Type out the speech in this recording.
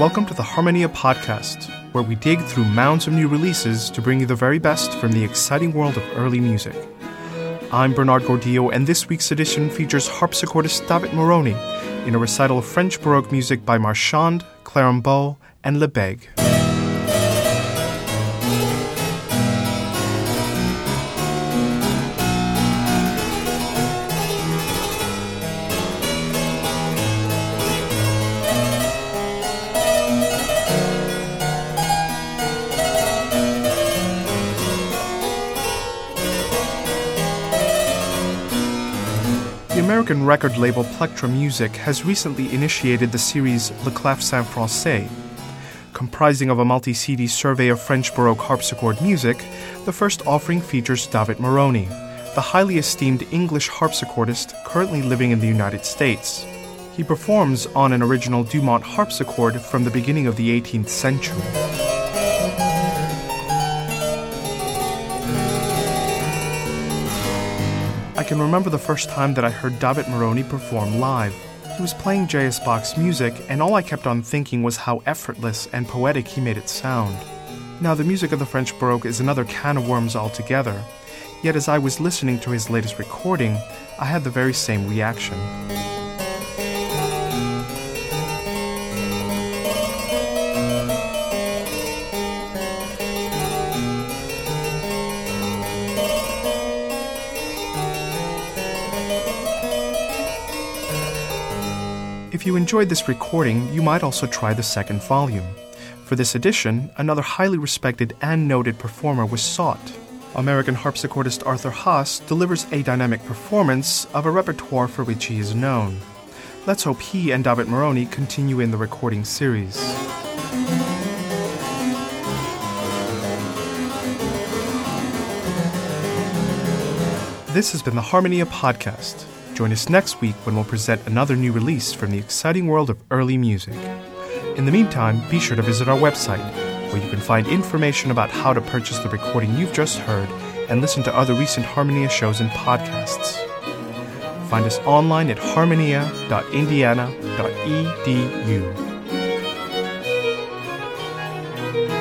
Welcome to the Harmonia Podcast, where we dig through mounds of new releases to bring you the very best from the exciting world of early music. I'm Bernard Gordillo, and this week's edition features harpsichordist David Moroni in a recital of French Baroque music by Marchand, Clérambault, and Lebègue. The American record label Plectra Music has recently initiated the series Le Clavecin Français. Comprising of a multi-CD survey of French Baroque harpsichord music, the first offering features David Moroni, the highly esteemed English harpsichordist currently living in the United States. He performs on an original Dumont harpsichord from the beginning of the 18th century. I can remember the first time that I heard David Moroni perform live. He was playing J.S. Bach's music, and all I kept on thinking was how effortless and poetic he made it sound. Now, the music of the French Baroque is another can of worms altogether, yet as I was listening to his latest recording, I had the very same reaction. If you enjoyed this recording, you might also try the second volume. For this edition, another highly respected and noted performer was sought. American harpsichordist Arthur Haas delivers a dynamic performance of a repertoire for which he is known. Let's hope he and David Moroni continue in the recording series. This has been the Harmonia Podcast. Join us next week when we'll present another new release from the exciting world of early music. In the meantime, be sure to visit our website, where you can find information about how to purchase the recording you've just heard and listen to other recent Harmonia shows and podcasts. Find us online at harmonia.indiana.edu.